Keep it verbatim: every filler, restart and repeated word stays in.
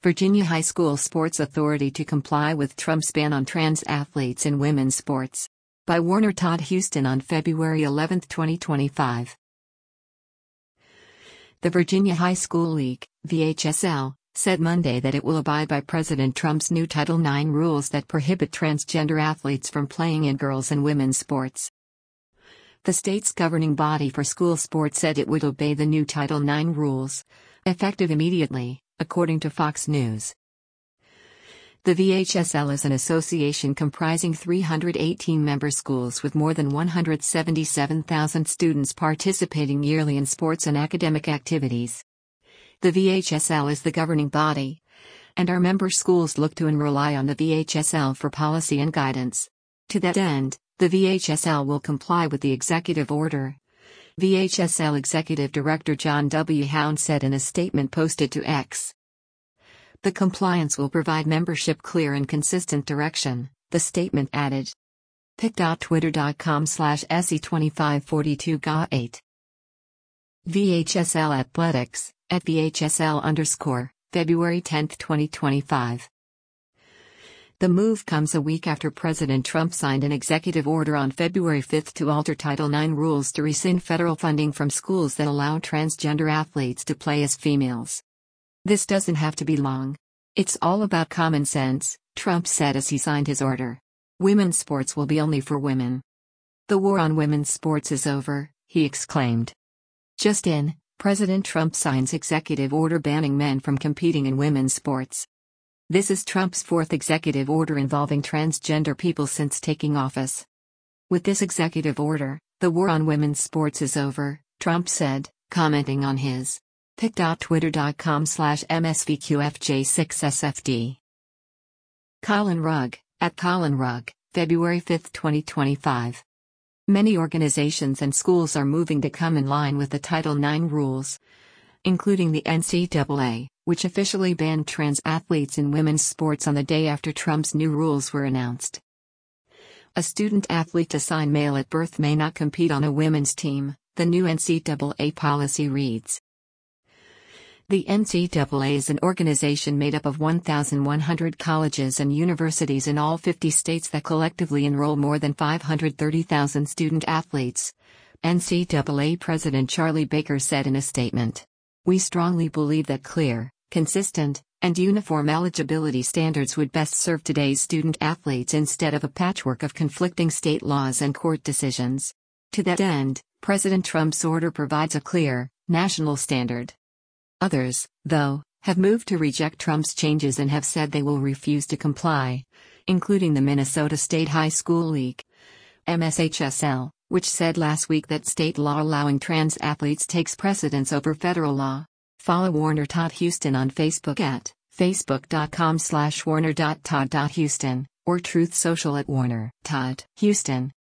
Virginia High School Sports Authority to comply with Trump's ban on trans athletes in women's sports. By Warner Todd Huston on February eleventh, twenty twenty-five. The Virginia High School League, V H S L, said Monday that it will abide by President Trump's new Title nine rules that prohibit transgender athletes from playing in girls' and women's sports. The state's governing body for school sports said it would obey the new Title nine rules, effective immediately, according to Fox News. The V H S L is an association comprising three hundred eighteen member schools with more than one hundred seventy-seven thousand students participating yearly in sports and academic activities. The V H S L is the governing body, and our member schools look to and rely on the V H S L for policy and guidance. To that end, the V H S L will comply with the executive order. V H S L Executive Director John W. Hound said in a statement posted to X. The compliance will provide membership clear and consistent direction, the statement added. pic.twitter.com slash SE2542 G A eight. V H S L Athletics, at V H S L underscore, February tenth, twenty twenty-five. The move comes a week after President Trump signed an executive order on February fifth to alter Title nine rules to rescind federal funding from schools that allow transgender athletes to play as females. This doesn't have to be long. It's all about common sense, Trump said as he signed his order. Women's sports will be only for women. The war on women's sports is over, he exclaimed. Just in, President Trump signs executive order banning men from competing in women's sports. This is Trump's fourth executive order involving transgender people since taking office. With this executive order, the war on women's sports is over, Trump said, commenting on his pic.twitter.com slash MSVQFJ6SFD. Colin Rugg, at Colin Rugg, February fifth, twenty twenty-five. Many organizations and schools are moving to come in line with the Title nine rules, including the N C double A, which officially banned trans athletes in women's sports on the day after Trump's new rules were announced. A student athlete assigned male at birth may not compete on a women's team, the new N C double A policy reads. The N C double A is an organization made up of one thousand one hundred colleges and universities in all fifty states that collectively enroll more than five hundred thirty thousand student athletes, N C double A President Charlie Baker said in a statement. We strongly believe that clear, consistent, and uniform eligibility standards would best serve today's student athletes instead of a patchwork of conflicting state laws and court decisions. To that end, President Trump's order provides a clear, national standard. Others, though, have moved to reject Trump's changes and have said they will refuse to comply, including the Minnesota State High School League, M S H S L, which said last week that state law allowing trans athletes takes precedence over federal law. Follow Warner Todd Huston on Facebook at facebook.com slash warner.todd.huston, or Truth Social at Warner Todd Huston.